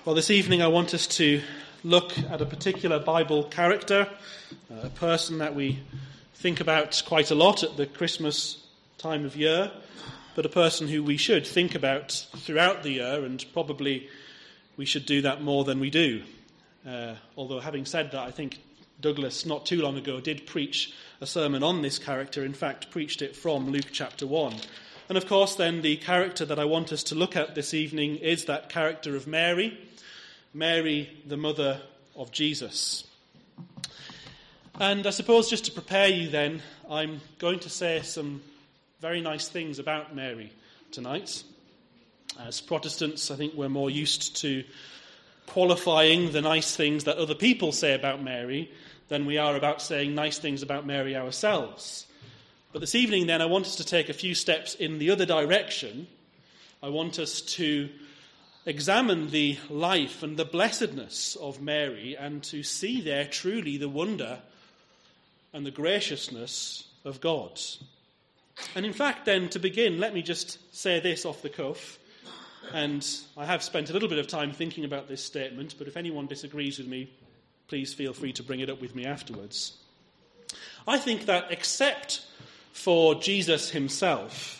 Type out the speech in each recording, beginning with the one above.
Well, this evening I want us to look at a particular Bible character, a person that we think about quite a lot at the Christmas time of year, but a person who we should think about throughout the year, and probably we should do that more than we do. Although having said that, I think Douglas, not too long ago, did preach a sermon on this character, in fact preached it from Luke chapter 1. And of course then the character that I want us to look at this evening is that character of Mary, the mother of Jesus. And I suppose just to prepare you then, I'm going to say some very nice things about Mary tonight. As Protestants, I think we're more used to qualifying the nice things that other people say about Mary than we are about saying nice things about Mary ourselves. But this evening then, I want us to take a few steps in the other direction. I want us to examine the life and the blessedness of Mary and to see there truly the wonder and the graciousness of God. And in fact then, to begin, let me just say this off the cuff. And I have spent a little bit of time thinking about this statement, but if anyone disagrees with me, please feel free to bring it up with me afterwards. I think that except for Jesus himself,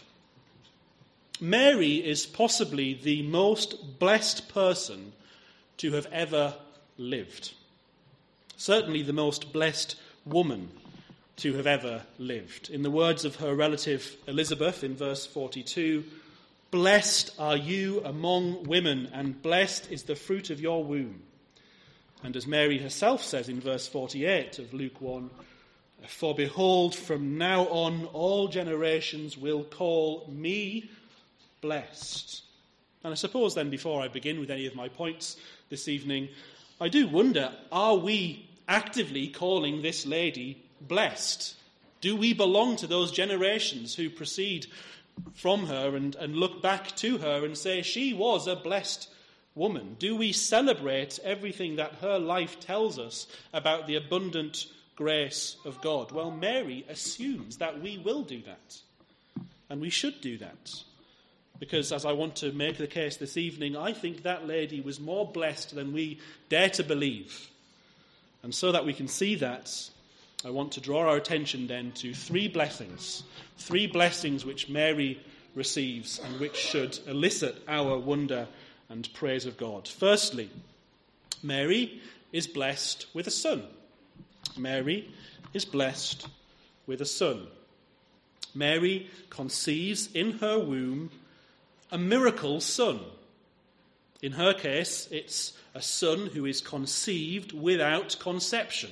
Mary is possibly the most blessed person to have ever lived. Certainly the most blessed woman to have ever lived. In the words of her relative Elizabeth in verse 42, "Blessed are you among women, and blessed is the fruit of your womb." And as Mary herself says in verse 48 of Luke 1, "For behold, from now on all generations will call me blessed." And I suppose then, before I begin with any of my points this evening, I do wonder, are we actively calling this lady blessed? Do we belong to those generations who proceed from her and look back to her and say she was a blessed woman? Do we celebrate everything that her life tells us about the abundant grace of God? Well, Mary assumes that we will do that, and we should do that. Because as I want to make the case this evening, I think that lady was more blessed than we dare to believe. And so that we can see that, I want to draw our attention then to three blessings which Mary receives and which should elicit our wonder and praise of God. Firstly, Mary is blessed with a son. Mary is blessed with a son. Mary conceives in her womb a miracle son. In her case, it's a son who is conceived without conception.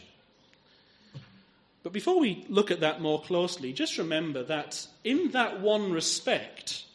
But before we look at that more closely, just remember that in that one respect,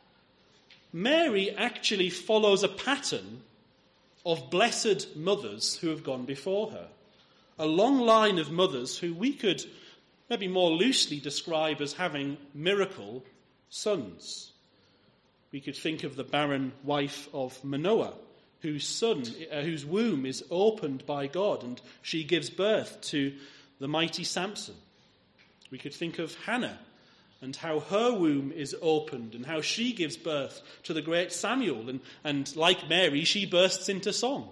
Mary actually follows a pattern of blessed mothers who have gone before her. A long line of mothers who we could maybe more loosely describe as having miracle sons. We could think of the barren wife of Manoah, whose womb is opened by God, and she gives birth to the mighty Samson. We could think of Hannah and how her womb is opened and how she gives birth to the great Samuel, and like Mary, she bursts into song.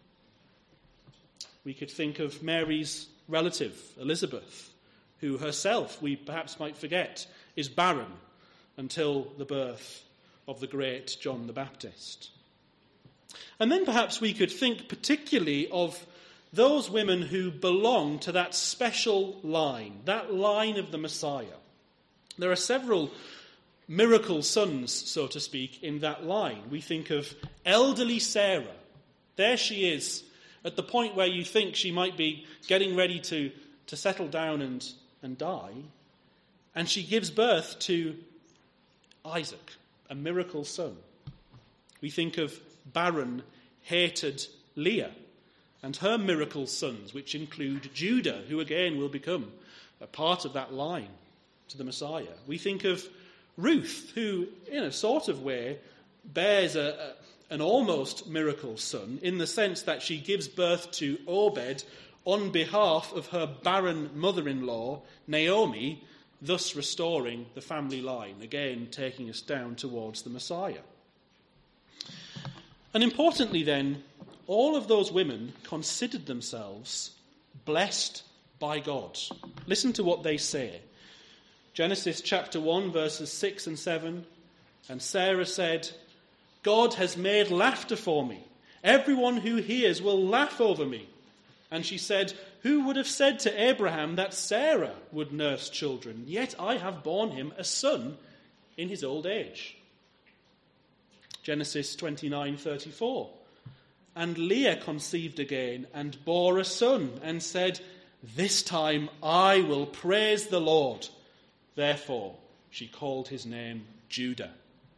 We could think of Mary's relative, Elizabeth, who herself, we perhaps might forget, is barren until the birth of the great John the Baptist. And then perhaps we could think particularly of those women who belong to that special line, that line of the Messiah. There are several miracle sons, so to speak, in that line. We think of elderly Sarah. There she is, at the point where you think she might be getting ready to settle down and die. And she gives birth to Isaac, a miracle son. We think of barren, hated Leah and her miracle sons, which include Judah, who again will become a part of that line to the Messiah. We think of Ruth, who in a sort of way bears an almost miracle son, in the sense that she gives birth to Obed on behalf of her barren mother-in-law, Naomi, thus restoring the family line, again taking us down towards the Messiah. And importantly then, all of those women considered themselves blessed by God. Listen to what they say. Genesis chapter 1, verses 6 and 7. And Sarah said, God has made laughter for me. Everyone who hears will laugh over me. And she said, who would have said to Abraham that Sarah would nurse children? Yet I have borne him a son in his old age. Genesis 29:34. And Leah conceived again and bore a son and said, this time I will praise the Lord. Therefore she called his name Judah.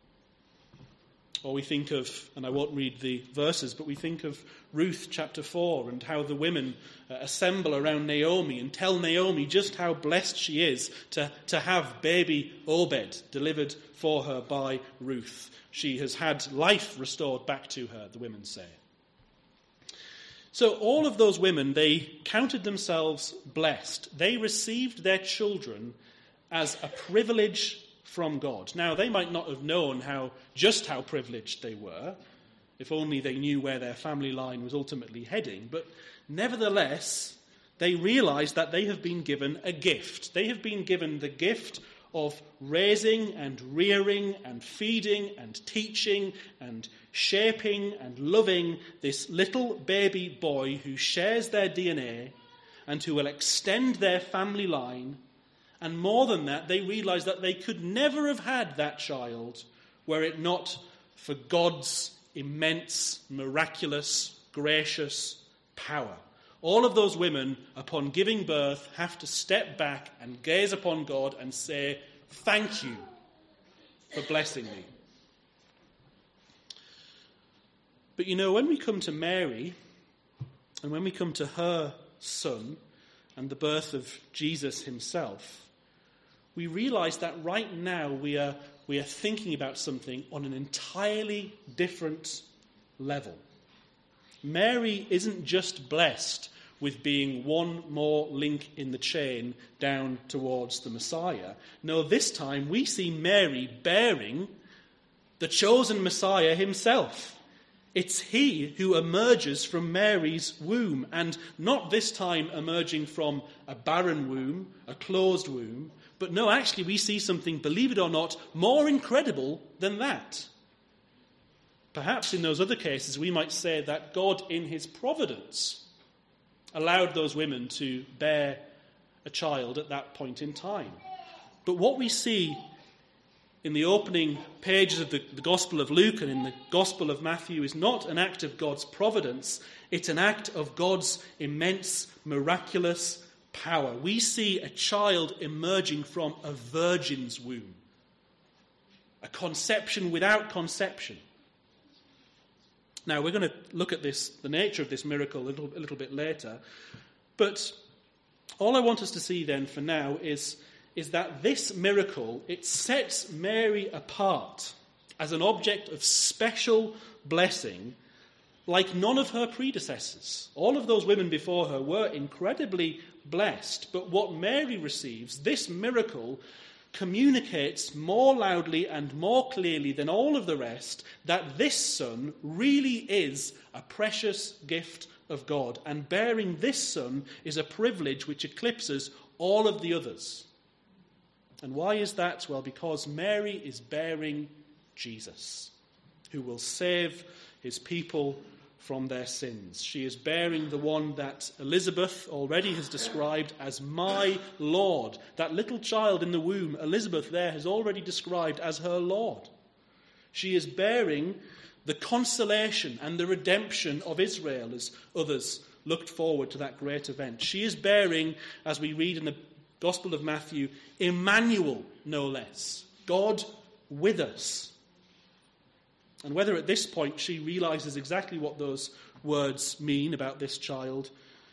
Or we think of, and I won't read the verses, but we think of Ruth chapter 4 and how the women assemble around Naomi and tell Naomi just how blessed she is to have baby Obed delivered for her by Ruth. She has had life restored back to her, the women say. So all of those women, they counted themselves blessed. They received their children as a privilege from God. Now, they might not have known just how privileged they were, if only they knew where their family line was ultimately heading. But nevertheless, they realized that they have been given a gift. They have been given the gift of raising and rearing and feeding and teaching and shaping and loving this little baby boy who shares their DNA and who will extend their family line. And more than that, they realized that they could never have had that child were it not for God's immense, miraculous, gracious power. All of those women, upon giving birth, have to step back and gaze upon God and say, thank you for blessing me. But when we come to Mary, and when we come to her son, and the birth of Jesus himself, we realize that right now we are thinking about something on an entirely different level. Mary isn't just blessed with being one more link in the chain down towards the Messiah. No, this time we see Mary bearing the chosen Messiah himself. It's he who emerges from Mary's womb, and not this time emerging from a barren womb, a closed womb, but no, actually we see something, believe it or not, more incredible than that. Perhaps in those other cases we might say that God in his providence allowed those women to bear a child at that point in time. But what we see in the opening pages of the Gospel of Luke and in the Gospel of Matthew is not an act of God's providence, it's an act of God's immense, miraculous power. We see a child emerging from a virgin's womb, a conception without conception. Now, we're going to look at the nature of this miracle a little bit later, but all I want us to see then for now is that this miracle, it sets Mary apart as an object of special blessing like none of her predecessors. All of those women before her were incredibly blessed, but what Mary receives, this miracle, communicates more loudly and more clearly than all of the rest that this son really is a precious gift of God, and bearing this son is a privilege which eclipses all of the others. And why is that? Well, because Mary is bearing Jesus, who will save his people from their sins. She is bearing the one that Elizabeth already has described as my Lord. That little child in the womb, Elizabeth there has already described as her Lord. She is bearing the consolation and the redemption of Israel as others looked forward to that great event. She is bearing, as we read in the Gospel of Matthew, Emmanuel, no less, God with us. And whether at this point she realizes exactly what those words mean about this child,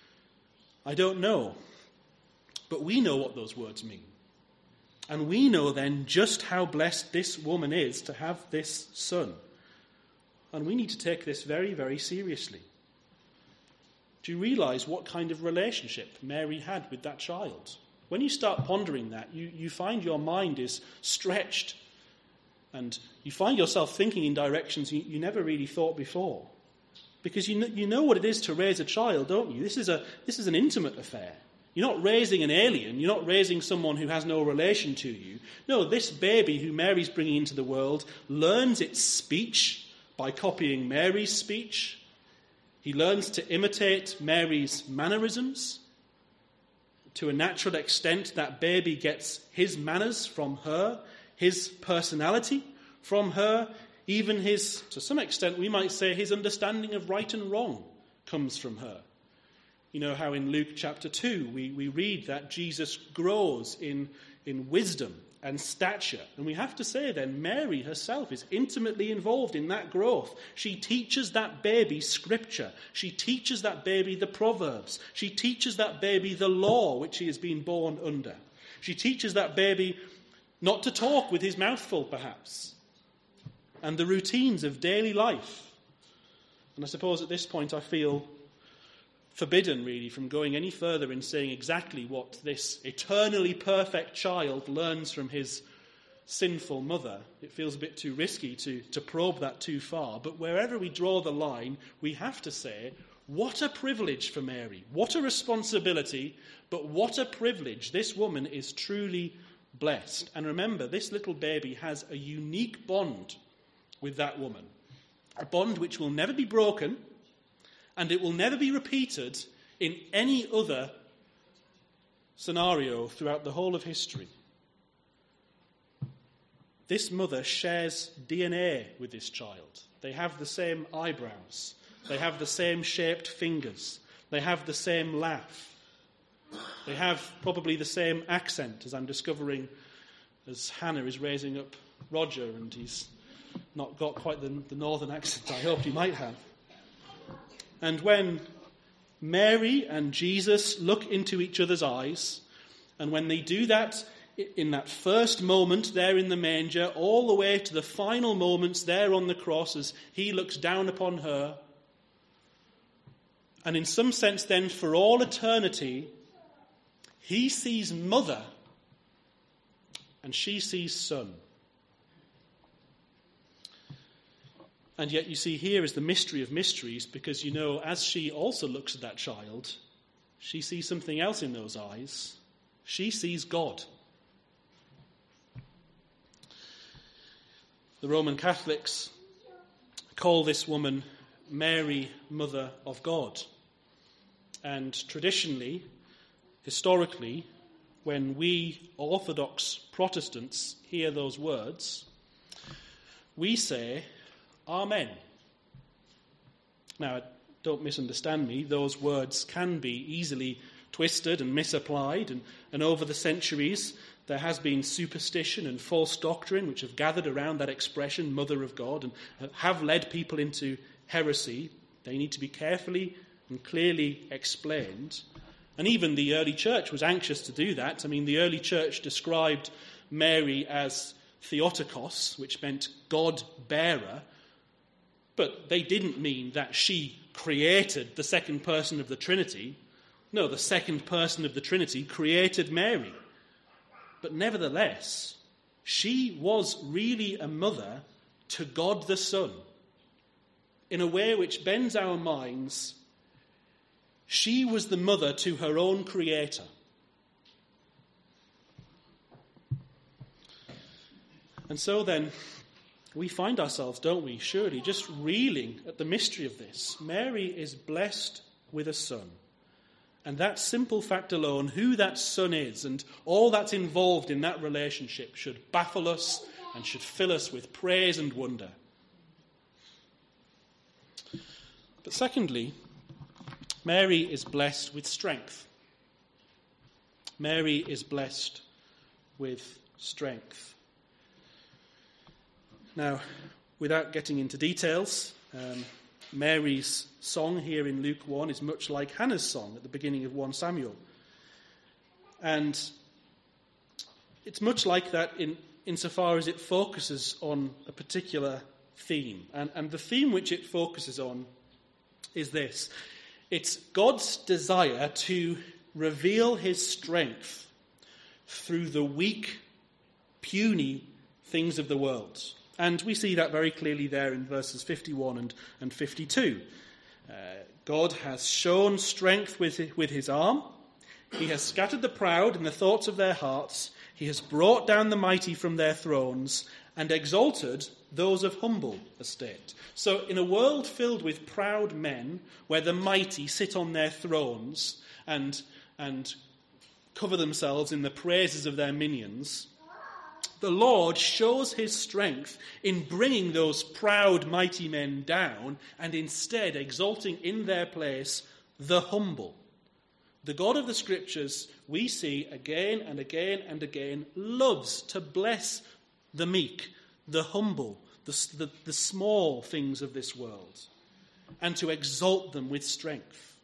I don't know. But we know what those words mean. And we know then just how blessed this woman is to have this son. And we need to take this very, very seriously. Do you realize what kind of relationship Mary had with that child? When you start pondering that, you find your mind is stretched. And you find yourself thinking in directions you never really thought before. Because you know what it is to raise a child, don't you? This is an intimate affair. You're not raising an alien. You're not raising someone who has no relation to you. No, this baby who Mary's bringing into the world learns its speech by copying Mary's speech. He learns to imitate Mary's mannerisms. To a natural extent, that baby gets his manners from her, his personality from her, even his, to some extent, we might say, his understanding of right and wrong comes from her. You know how in Luke chapter 2 we read that Jesus grows in wisdom and stature. And we have to say then, Mary herself is intimately involved in that growth. She teaches that baby scripture. She teaches that baby the Proverbs. She teaches that baby the law which he has been born under. She teaches that baby not to talk with his mouth full, perhaps, and the routines of daily life. And I suppose at this point I feel forbidden, really, from going any further in saying exactly what this eternally perfect child learns from his sinful mother. It feels a bit too risky to probe that too far. But wherever we draw the line, we have to say, what a privilege for Mary. What a responsibility, but what a privilege. This woman is truly blessed. And remember, this little baby has a unique bond with that woman. A bond which will never be broken, and it will never be repeated in any other scenario throughout the whole of history. This mother shares DNA with this child. They have the same eyebrows. They have the same shaped fingers. They have the same laugh. They have probably the same accent, as I'm discovering as Hannah is raising up Roger, and he's not got quite the northern accent I hoped he might have. And when Mary and Jesus look into each other's eyes, and when they do that in that first moment there in the manger, all the way to the final moments there on the cross as he looks down upon her, and in some sense then for all eternity, he sees mother and she sees son. And yet you see here is the mystery of mysteries, because you know as she also looks at that child, she sees something else in those eyes. She sees God. The Roman Catholics call this woman Mary, Mother of God. And traditionally, historically, when we Orthodox Protestants hear those words, we say, Amen. Now, don't misunderstand me. Those words can be easily twisted and misapplied. And over the centuries, there has been superstition and false doctrine which have gathered around that expression, Mother of God, and have led people into heresy. They need to be carefully and clearly explained. And even the early church was anxious to do that. I mean, the early church described Mary as Theotokos, which meant God-bearer. But they didn't mean that she created the second person of the Trinity. No, the second person of the Trinity created Mary. But nevertheless, she was really a mother to God the Son. In a way which bends our minds, she was the mother to her own Creator. And so then, we find ourselves, don't we, surely, just reeling at the mystery of this. Mary is blessed with a son. And that simple fact alone, who that son is and all that's involved in that relationship, should baffle us and should fill us with praise and wonder. But secondly, Mary is blessed with strength. Mary is blessed with strength. Now, without getting into details, Mary's song here in Luke 1 is much like Hannah's song at the beginning of 1 Samuel. And it's much like that insofar as it focuses on a particular theme. And the theme which it focuses on is this. It's God's desire to reveal his strength through the weak, puny things of the world. And we see that very clearly there in verses 51 and 52. God has shown strength with his arm. He has scattered the proud in the thoughts of their hearts. He has brought down the mighty from their thrones and exalted those of humble estate. So in a world filled with proud men, where the mighty sit on their thrones and cover themselves in the praises of their minions, the Lord shows his strength in bringing those proud mighty men down and instead exalting in their place the humble. The God of the Scriptures, we see again and again and again, loves to bless the meek, the humble, the small things of this world, and to exalt them with strength.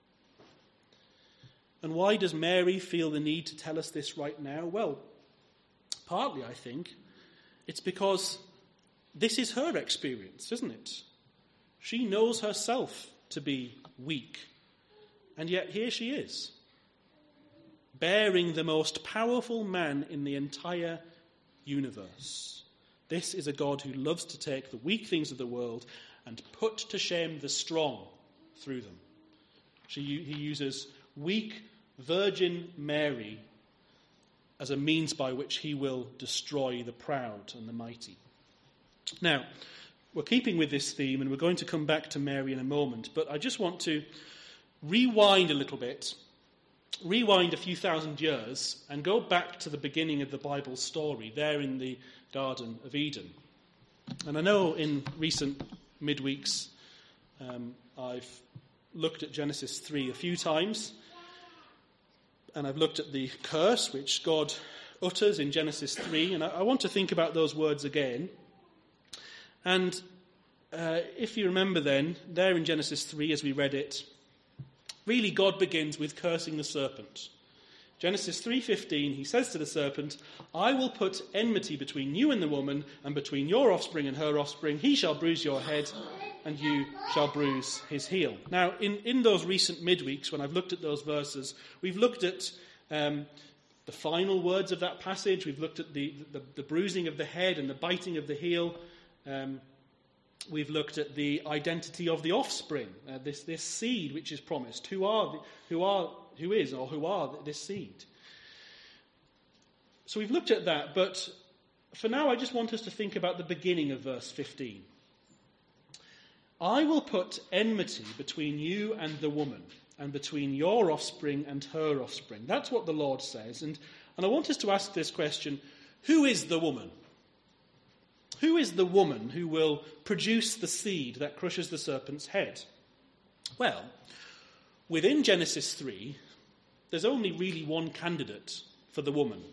And why does Mary feel the need to tell us this right now? Well, partly, I think, it's because this is her experience, isn't it? She knows herself to be weak. And yet here she is, bearing the most powerful man in the entire universe. This is a God who loves to take the weak things of the world and put to shame the strong through them. He uses weak Virgin Mary as a means by which he will destroy the proud and the mighty. Now, we're keeping with this theme, and we're going to come back to Mary in a moment, but I just want to rewind a little bit, rewind a few thousand years, and go back to the beginning of the Bible story, there in the Garden of Eden. And I know in recent midweeks I've looked at Genesis 3 a few times, and I've looked at the curse which God utters in Genesis 3, and I want to think about those words again. And if you remember then, there in Genesis 3 as we read it, really, God begins with cursing the serpent. Genesis 3:15, he says to the serpent, "I will put enmity between you and the woman, and between your offspring and her offspring. He shall bruise your head, and you shall bruise his heel." Now, in those recent midweeks, when I've looked at those verses, we've looked at the final words of that passage. We've looked at the bruising of the head and the biting of the heel. We've looked at the identity of the offspring, this seed which is promised. Who are this seed? So we've looked at that, but for now I just want us to think about the beginning of verse 15. "I will put enmity between you and the woman, and between your offspring and her offspring." That's what the Lord says. And I want us to ask this question: who is the woman? Who is the woman who will produce the seed that crushes the serpent's head? Well, within Genesis 3, there's only really one candidate for the woman.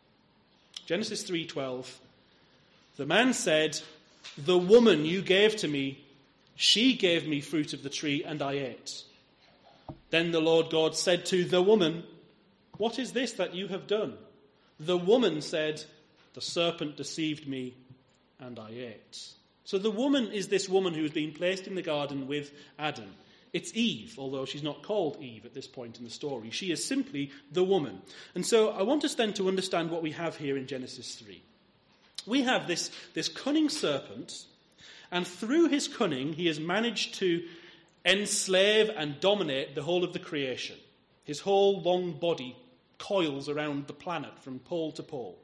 Genesis 3:12, "The man said, 'The woman you gave to me, she gave me fruit of the tree, and I ate.' Then the Lord God said to the woman, 'What is this that you have done?' The woman said, 'The serpent deceived me, and I ate.'" So the woman is this woman who has been placed in the garden with Adam. It's Eve, although she's not called Eve at this point in the story. She is simply the woman. And so I want us then to understand what we have here in Genesis 3. We have this cunning serpent, and through his cunning he has managed to enslave and dominate the whole of the creation. His whole long body coils around the planet from pole to pole.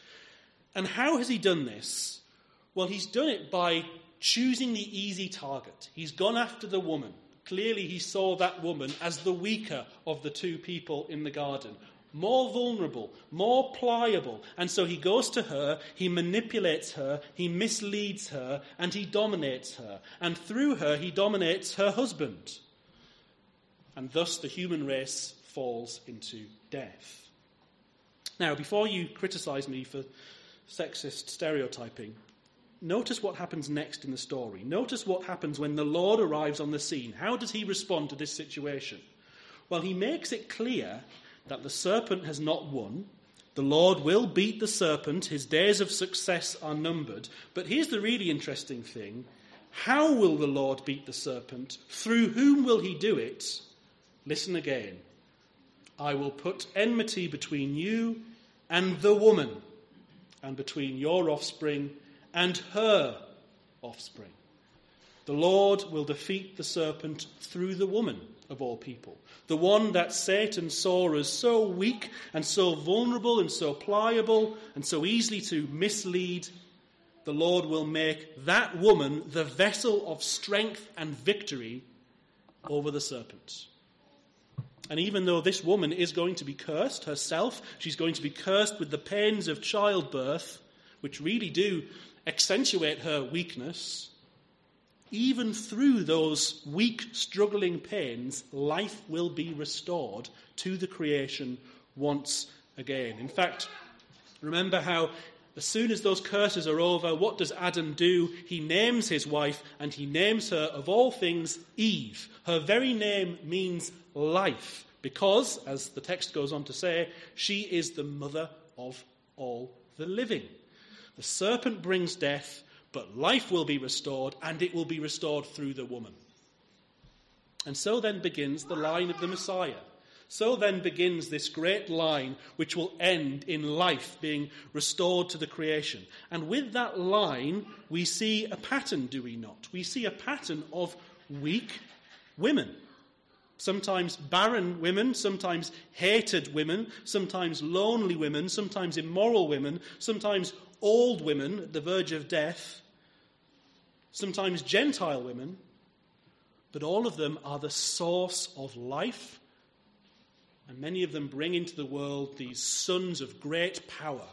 And how has he done this? Well, he's done it by choosing the easy target. He's gone after the woman. Clearly, he saw that woman as the weaker of the two people in the garden, more vulnerable, more pliable. And so he goes to her, he manipulates her, he misleads her, and he dominates her. And through her, he dominates her husband. And thus the human race falls into death. Now, before you criticize me for sexist stereotyping, notice what happens next in the story. Notice what happens when the Lord arrives on the scene. How does he respond to this situation? Well, he makes it clear that the serpent has not won. The Lord will beat the serpent. His days of success are numbered. But here's the really interesting thing. How will the Lord beat the serpent? Through whom will he do it? Listen again. "I will put enmity between you and the woman, and between your offspring and her offspring." The Lord will defeat the serpent through the woman of all people. The one that Satan saw as so weak and so vulnerable and so pliable and so easily to mislead, the Lord will make that woman the vessel of strength and victory over the serpent. And even though this woman is going to be cursed herself, she's going to be cursed with the pains of childbirth, which really do accentuate her weakness, even through those weak, struggling pains, life will be restored to the creation once again. In fact, remember how as soon as those curses are over, what does Adam do? He names his wife, and he names her, of all things, Eve. Her very name means life, because, as the text goes on to say, she is the mother of all the living. The serpent brings death, but life will be restored, and it will be restored through the woman. And so then begins the line of the Messiah. So then begins this great line which will end in life being restored to the creation. And with that line, we see a pattern, do we not? We see a pattern of weak women. Sometimes barren women, sometimes hated women, sometimes lonely women, sometimes immoral women, sometimes old women at the verge of death, sometimes Gentile women, but all of them are the source of life, and many of them bring into the world these sons of great power.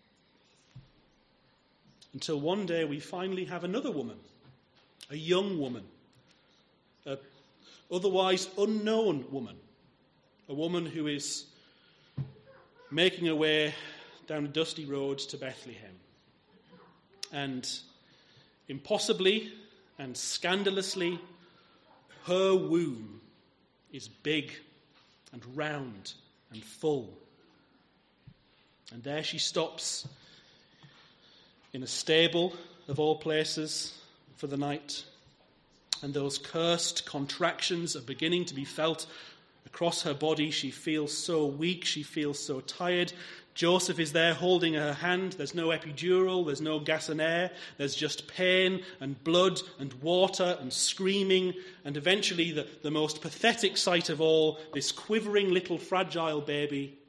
Until one day we finally have another woman, a young woman, an otherwise unknown woman, a woman who is making her way down a dusty road to Bethlehem. And impossibly and scandalously, her womb is big and round and full. And there she stops in a stable, of all places, for the night. And those cursed contractions are beginning to be felt across her body. She feels so weak, she feels so tired. Joseph is there holding her hand. There's no epidural, there's no gas and air. There's just pain and blood and water and screaming. And eventually the most pathetic sight of all, this quivering little fragile baby.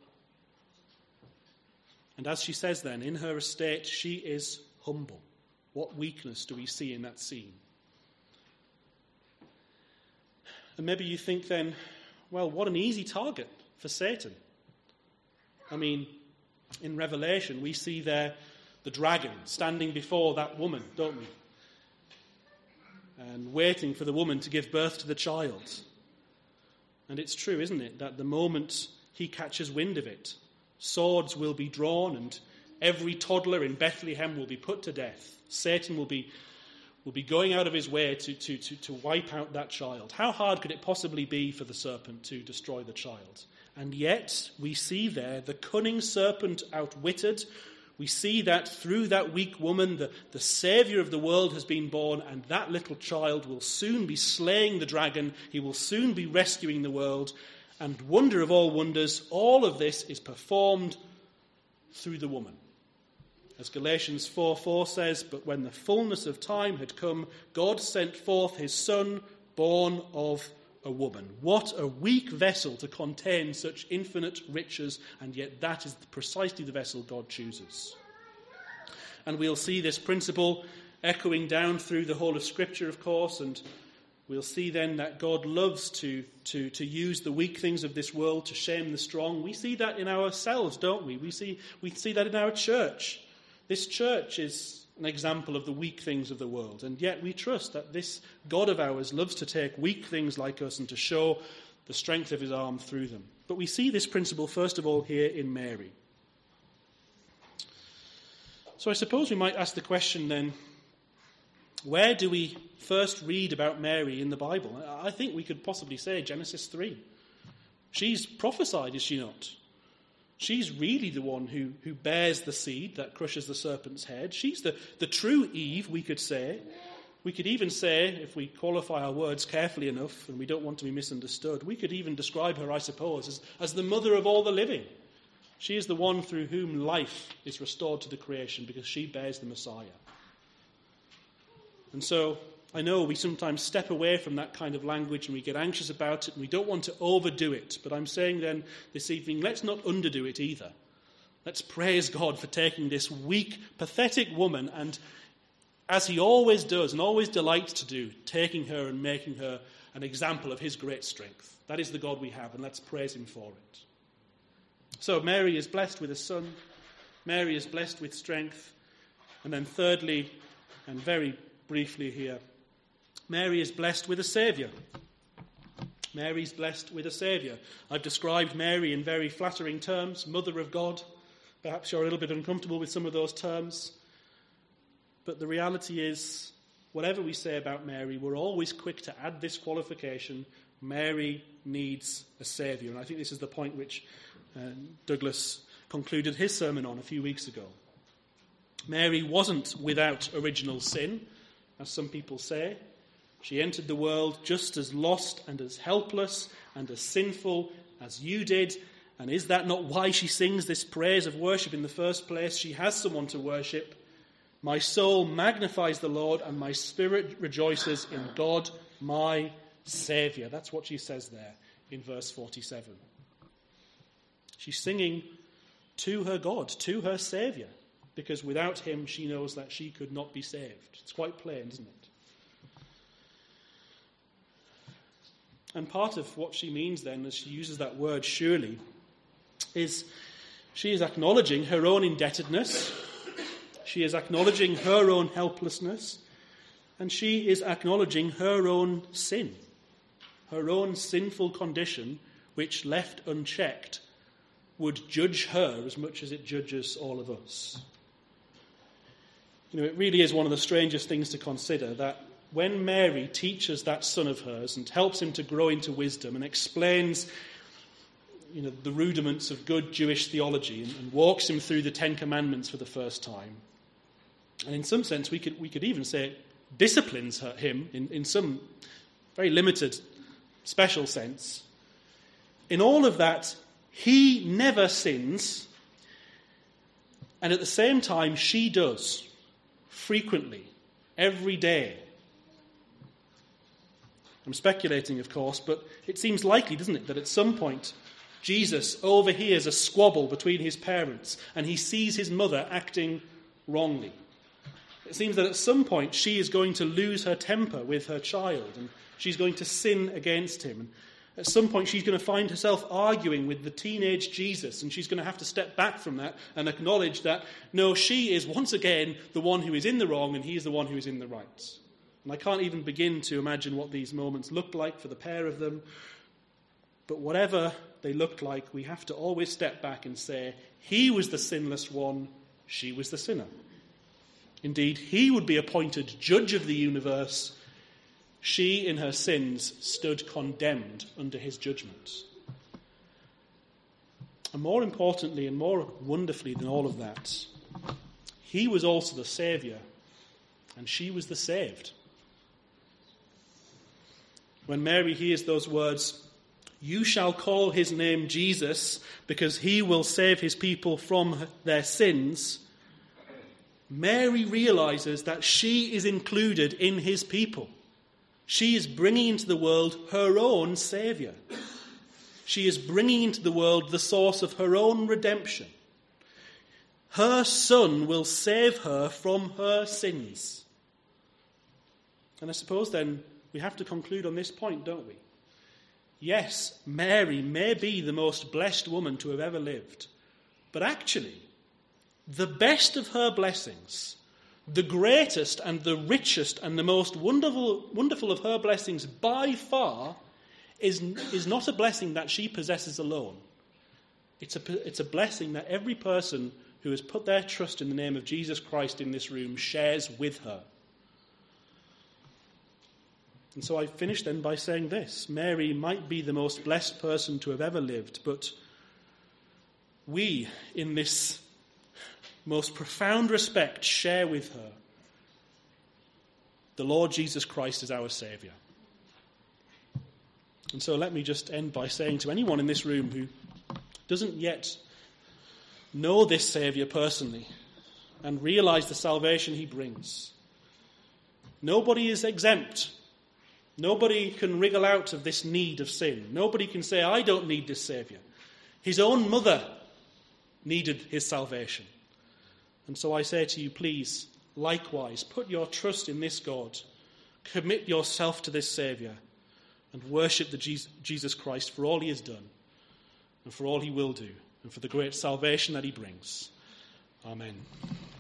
And as she says then, in her estate, she is humble. What weakness do we see in that scene? And maybe you think then, well, what an easy target for Satan. I mean, in Revelation, we see there the dragon standing before that woman, don't we? And waiting for the woman to give birth to the child. And it's true, isn't it, that the moment he catches wind of it, swords will be drawn and every toddler in Bethlehem will be put to death. Satan will be going out of his way to wipe out that child. How hard could it possibly be for the serpent to destroy the child? And yet, we see there the cunning serpent outwitted. We see that through that weak woman, the Saviour of the world has been born, and that little child will soon be slaying the dragon. He will soon be rescuing the world. And wonder of all wonders, all of this is performed through the woman. As Galatians 4:4 says, but when the fullness of time had come, God sent forth his Son, born of a woman. What a weak vessel to contain such infinite riches, and yet that is precisely the vessel God chooses. And we'll see this principle echoing down through the whole of Scripture, of course, and we'll see then that God loves to use the weak things of this world to shame the strong. We see that in ourselves, don't we? We see that in our church. This church is an example of the weak things of the world, and yet we trust that this God of ours loves to take weak things like us and to show the strength of his arm through them. But we see this principle first of all here in Mary. So I suppose we might ask the question then, where do we first read about Mary in the Bible? I think we could possibly say Genesis 3. She's prophesied, is she not? She's really the one who bears the seed that crushes the serpent's head. She's the true Eve, we could say. We could even say, if we qualify our words carefully enough, and we don't want to be misunderstood, we could even describe her, I suppose, as the mother of all the living. She is the one through whom life is restored to the creation because she bears the Messiah. And so I know we sometimes step away from that kind of language and we get anxious about it and we don't want to overdo it. But I'm saying then this evening, let's not underdo it either. Let's praise God for taking this weak, pathetic woman and, as he always does and always delights to do, taking her and making her an example of his great strength. That is the God we have, and let's praise him for it. So Mary is blessed with a son. Mary is blessed with strength. And then thirdly, and very briefly here, Mary is blessed with a Saviour. Mary's blessed with a Saviour. I've described Mary in very flattering terms, Mother of God. Perhaps you're a little bit uncomfortable with some of those terms. But the reality is, whatever we say about Mary, we're always quick to add this qualification: Mary needs a Saviour. And I think this is the point which Douglas concluded his sermon on a few weeks ago. Mary wasn't without original sin, as some people say. She entered the world just as lost and as helpless and as sinful as you did. And is that not why she sings this praise of worship in the first place? She has someone to worship. My soul magnifies the Lord, and my spirit rejoices in God, my Saviour. That's what she says there in verse 47. She's singing to her God, to her Saviour, because without him she knows that she could not be saved. It's quite plain, isn't it? And part of what she means then, as she uses that word surely, is she is acknowledging her own indebtedness. She is acknowledging her own helplessness, and she is acknowledging her own sin, her own sinful condition, which left unchecked would judge her as much as it judges all of us. You know, it really is one of the strangest things to consider that when Mary teaches that son of hers and helps him to grow into wisdom and explains, you know, the rudiments of good Jewish theology and walks him through the Ten Commandments for the first time, and in some sense we could even say disciplines him in some very limited, special sense, in all of that he never sins, and at the same time she does, frequently, every day. I'm speculating, of course, but it seems likely, doesn't it, that at some point Jesus overhears a squabble between his parents and he sees his mother acting wrongly. It seems that at some point she is going to lose her temper with her child and she's going to sin against him. And at some point she's going to find herself arguing with the teenage Jesus, and she's going to have to step back from that and acknowledge that, no, she is once again the one who is in the wrong and he is the one who is in the right. And I can't even begin to imagine what these moments looked like for the pair of them. But whatever they looked like, we have to always step back and say, he was the sinless one, she was the sinner. Indeed, he would be appointed judge of the universe. She, in her sins, stood condemned under his judgment. And more importantly and more wonderfully than all of that, he was also the Saviour, and she was the saved. When Mary hears those words, "You shall call his name Jesus, because he will save his people from their sins," Mary realizes that she is included in his people. She is bringing into the world her own Saviour. She is bringing into the world the source of her own redemption. Her Son will save her from her sins. And I suppose then we have to conclude on this point, don't we? Yes, Mary may be the most blessed woman to have ever lived, but actually, the best of her blessings, the greatest and the richest and the most wonderful of her blessings by far, is not a blessing that she possesses alone. It's a blessing that every person who has put their trust in the name of Jesus Christ in this room shares with her. And so I finish then by saying this: Mary might be the most blessed person to have ever lived, but we, in this most profound respect, share with her the Lord Jesus Christ as our Saviour. And so let me just end by saying to anyone in this room who doesn't yet know this Saviour personally and realise the salvation he brings, Nobody is exempt. Nobody can wriggle out of this need of sin. Nobody can say, I don't need this Saviour. His own mother needed his salvation. And so I say to you, please, likewise, put your trust in this God. Commit yourself to this Saviour and worship the Jesus Christ for all he has done and for all he will do and for the great salvation that he brings. Amen.